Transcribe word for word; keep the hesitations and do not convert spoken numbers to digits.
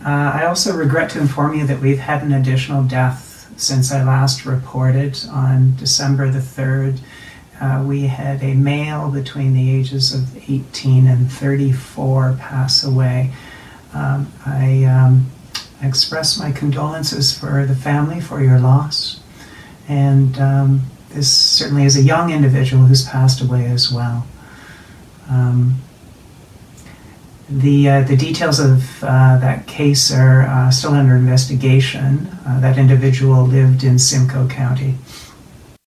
Uh, I also regret to inform you that we've had an additional death since I last reported on December the third. Uh, we had a male between the ages of eighteen and thirty-four pass away. Um, I um, express my condolences for the family, for your loss. And um, this certainly is a young individual who's passed away as well. Um, the, uh, the details of uh, that case are uh, still under investigation. Uh, that individual lived in Simcoe County.